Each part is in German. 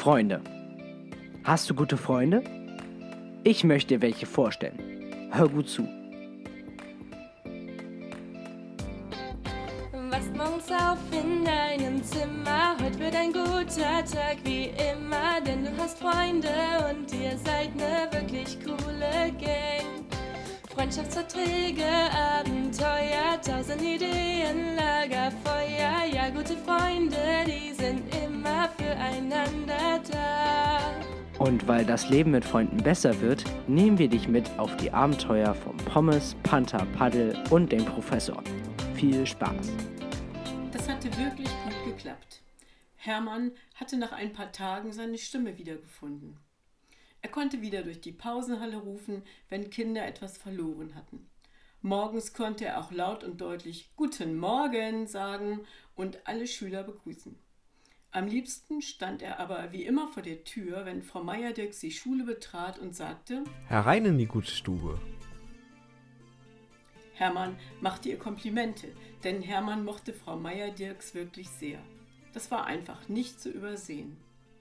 Freunde. Hast du gute Freunde? Ich möchte dir welche vorstellen. Hör gut zu. Wachst morgens auf in deinem Zimmer, heute wird ein guter Tag wie immer, denn du hast Freunde und ihr seid ne wirklich coole Gang. Freundschaftsverträge, Abenteuer, 1000 Ideen, Lagerfeuer, ja gute Freunde, die sind immer füreinander da. Und weil das Leben mit Freunden besser wird, nehmen wir dich mit auf die Abenteuer vom Pommes, Panther, Paddel und dem Professor. Viel Spaß! Das hatte wirklich gut geklappt. Hermann hatte nach ein paar Tagen seine Stimme wiedergefunden. Er konnte wieder durch die Pausenhalle rufen, wenn Kinder etwas verloren hatten. Morgens konnte er auch laut und deutlich »Guten Morgen« sagen und alle Schüler begrüßen. Am liebsten stand er aber wie immer vor der Tür, wenn Frau Meier-Dirks die Schule betrat und sagte: »Herein in die gute Stube.« Hermann machte ihr Komplimente, denn Hermann mochte Frau Meier-Dirks wirklich sehr. Das war einfach nicht zu übersehen.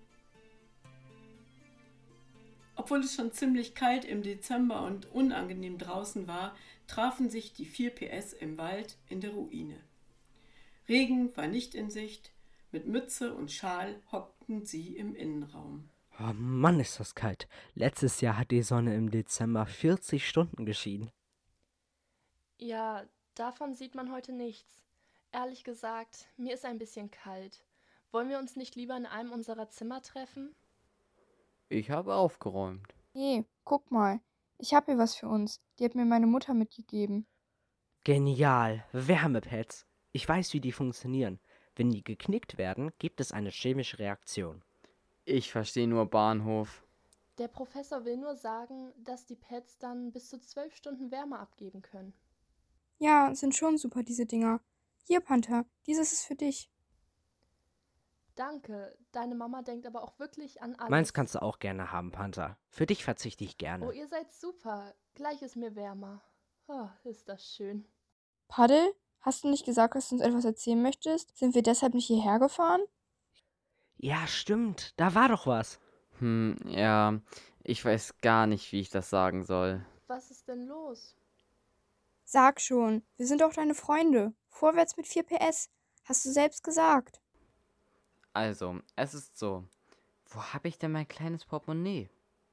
Obwohl es schon ziemlich kalt im Dezember und unangenehm draußen war, trafen sich die 4 PS im Wald in der Ruine. Regen war nicht in Sicht, mit Mütze und Schal hockten sie im Innenraum. Oh Mann, ist das kalt. Letztes Jahr hat die Sonne im Dezember 40 Stunden geschienen. Ja, davon sieht man heute nichts. Ehrlich gesagt, mir ist ein bisschen kalt. Wollen wir uns nicht lieber in einem unserer Zimmer treffen? Ich habe aufgeräumt. Hey, guck mal. Ich habe hier was für uns. Die hat mir meine Mutter mitgegeben. Genial, Wärmepads. Ich weiß, wie die funktionieren. Wenn die geknickt werden, gibt es eine chemische Reaktion. Ich verstehe nur Bahnhof. Der Professor will nur sagen, dass die Pads dann bis zu 12 Stunden Wärme abgeben können. Ja, sind schon super, diese Dinger. Hier, Panther, dieses ist für dich. Danke, deine Mama denkt aber auch wirklich an alles. Meins kannst du auch gerne haben, Panther. Für dich verzichte ich gerne. Oh, ihr seid super. Gleich ist mir wärmer. Oh, ist das schön. Paddel, hast du nicht gesagt, dass du uns etwas erzählen möchtest? Sind wir deshalb nicht hierher gefahren? Ja, stimmt. Da war doch was. Ja, ich weiß gar nicht, wie ich das sagen soll. Was ist denn los? Sag schon, wir sind doch deine Freunde. Vorwärts mit 4 PS. Hast du selbst gesagt. Also, es ist so. Wo habe ich denn mein kleines Portemonnaie?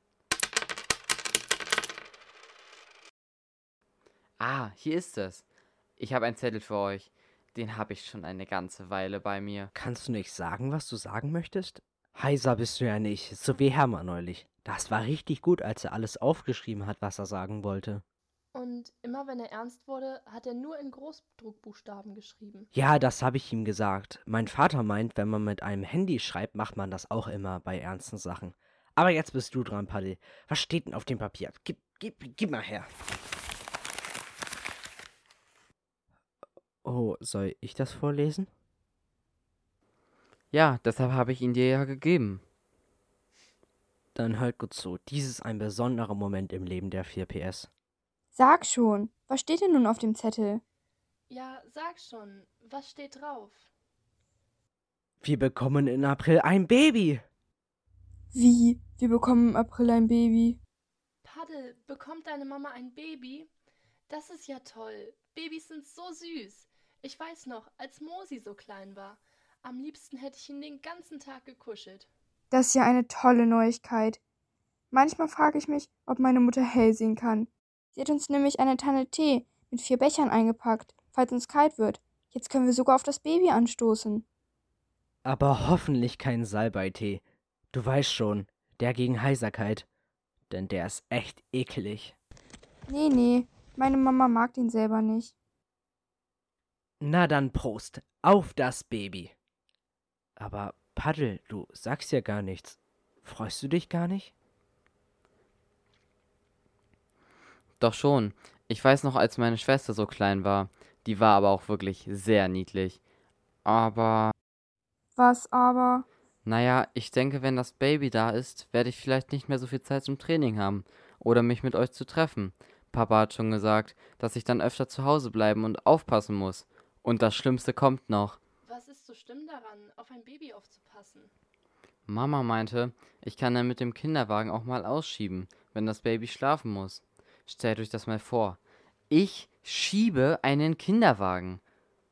Ah, hier ist es. Ich habe einen Zettel für euch. Den habe ich schon eine ganze Weile bei mir. Kannst du nicht sagen, was du sagen möchtest? Heiser bist du ja nicht, so wie Hermann neulich. Das war richtig gut, als er alles aufgeschrieben hat, was er sagen wollte. Und immer wenn er ernst wurde, hat er nur in Großdruckbuchstaben geschrieben. Ja, das habe ich ihm gesagt. Mein Vater meint, wenn man mit einem Handy schreibt, macht man das auch immer bei ernsten Sachen. Aber jetzt bist du dran, Paddel. Was steht denn auf dem Papier? Gib mal her. Oh, soll ich das vorlesen? Ja, deshalb habe ich ihn dir ja gegeben. Dann hört gut zu. Dies ist ein besonderer Moment im Leben der 4 PS. Sag schon, was steht denn nun auf dem Zettel? Ja, sag schon, was steht drauf? Wir bekommen in April ein Baby. Wie? Wir bekommen im April ein Baby. Paddel, bekommt deine Mama ein Baby? Das ist ja toll. Babys sind so süß. Ich weiß noch, als Mosi so klein war. Am liebsten hätte ich ihn den ganzen Tag gekuschelt. Das ist ja eine tolle Neuigkeit. Manchmal frage ich mich, ob meine Mutter hell sehen kann. Sie hat uns nämlich eine Tanne Tee mit 4 Bechern eingepackt, falls uns kalt wird. Jetzt können wir sogar auf das Baby anstoßen. Aber hoffentlich kein Salbeitee. Du weißt schon, der gegen Heiserkeit. Denn der ist echt eklig. Nee, meine Mama mag den selber nicht. Na dann Prost, auf das Baby. Aber Paddel, du sagst ja gar nichts. Freust du dich gar nicht? Doch schon. Ich weiß noch, als meine Schwester so klein war. Die war aber auch wirklich sehr niedlich. Aber, Was aber? naja, ich denke, wenn das Baby da ist, werde ich vielleicht nicht mehr so viel Zeit zum Training haben. Oder mich mit euch zu treffen. Papa hat schon gesagt, dass ich dann öfter zu Hause bleiben und aufpassen muss. Und das Schlimmste kommt noch. Was ist so schlimm daran, auf ein Baby aufzupassen? Mama meinte, ich kann dann mit dem Kinderwagen auch mal ausschieben, wenn das Baby schlafen muss. Stellt euch das mal vor. Ich schiebe einen Kinderwagen.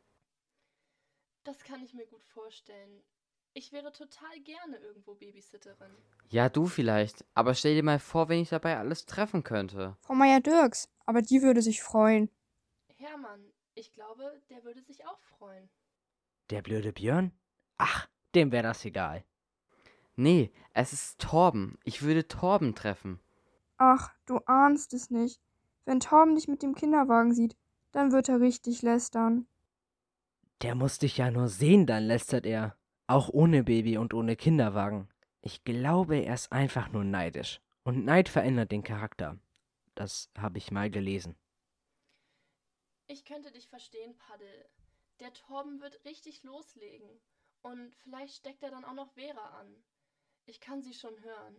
Das kann ich mir gut vorstellen. Ich wäre total gerne irgendwo Babysitterin. Ja, du vielleicht, aber stell dir mal vor, wenn ich dabei alles treffen könnte. Frau Meier-Dirks, aber die würde sich freuen. Hermann, ich glaube, der würde sich auch freuen. Der blöde Björn? Ach, dem wäre das egal. Nee, es ist Torben. Ich würde Torben treffen. Ach, du ahnst es nicht. Wenn Torben dich mit dem Kinderwagen sieht, dann wird er richtig lästern. Der muss dich ja nur sehen, dann lästert er. Auch ohne Baby und ohne Kinderwagen. Ich glaube, er ist einfach nur neidisch. Und Neid verändert den Charakter. Das habe ich mal gelesen. Ich könnte dich verstehen, Paddel. Der Torben wird richtig loslegen. Und vielleicht steckt er dann auch noch Vera an. Ich kann sie schon hören.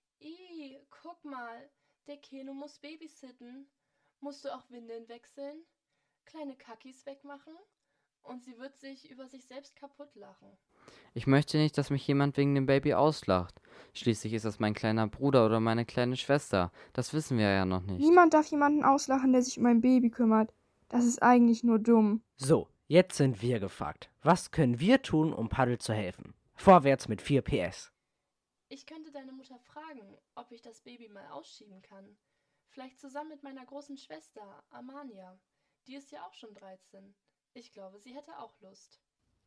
Guck mal, der Keno muss babysitten. Musst du auch Windeln wechseln? Kleine Kackis wegmachen? Und sie wird sich über sich selbst kaputt lachen. Ich möchte nicht, dass mich jemand wegen dem Baby auslacht. Schließlich ist das mein kleiner Bruder oder meine kleine Schwester. Das wissen wir ja noch nicht. Niemand darf jemanden auslachen, der sich um ein Baby kümmert. Das ist eigentlich nur dumm. So, jetzt sind wir gefragt. Was können wir tun, um Paddel zu helfen? Vorwärts mit 4 PS. Ich könnte deine Mutter fragen, ob ich das Baby mal ausschieben kann. Vielleicht zusammen mit meiner großen Schwester, Amania. Die ist ja auch schon 13. Ich glaube, sie hätte auch Lust.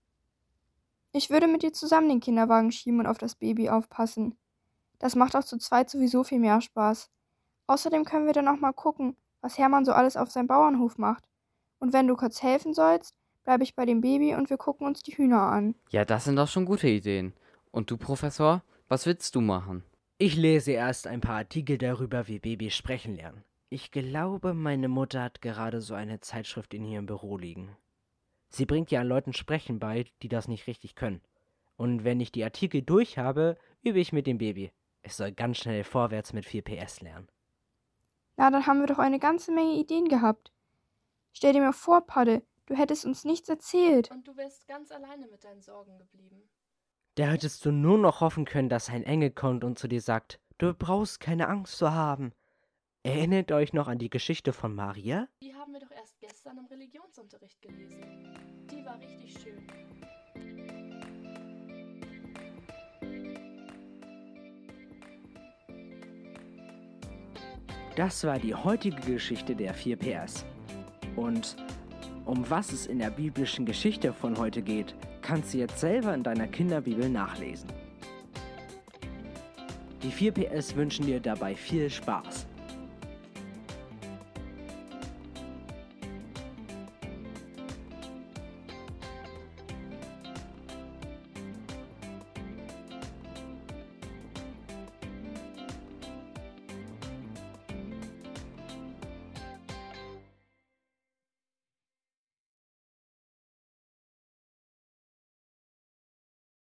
Ich würde mit dir zusammen den Kinderwagen schieben und auf das Baby aufpassen. Das macht auch zu zweit sowieso viel mehr Spaß. Außerdem können wir dann auch mal gucken, was Hermann so alles auf seinem Bauernhof macht. Und wenn du kurz helfen sollst, bleibe ich bei dem Baby und wir gucken uns die Hühner an. Ja, das sind doch schon gute Ideen. Und du, Professor, was willst du machen? Ich lese erst ein paar Artikel darüber, wie Babys sprechen lernen. Ich glaube, meine Mutter hat gerade so eine Zeitschrift in ihrem Büro liegen. Sie bringt ja Leuten Sprechen bei, die das nicht richtig können. Und wenn ich die Artikel durch habe, übe ich mit dem Baby. Es soll ganz schnell vorwärts mit 4 PS lernen. Na, dann haben wir doch eine ganze Menge Ideen gehabt. Stell dir mal vor, Paddel, du hättest uns nichts erzählt. Und du wärst ganz alleine mit deinen Sorgen geblieben. Da hättest du nur noch hoffen können, dass ein Engel kommt und zu dir sagt, du brauchst keine Angst zu haben. Erinnert euch noch an die Geschichte von Maria? Die haben wir doch erst gestern im Religionsunterricht gelesen. Die war richtig schön. Das war die heutige Geschichte der 4 PS. Und um was es in der biblischen Geschichte von heute geht, kannst du jetzt selber in deiner Kinderbibel nachlesen. Die 4 PS wünschen dir dabei viel Spaß.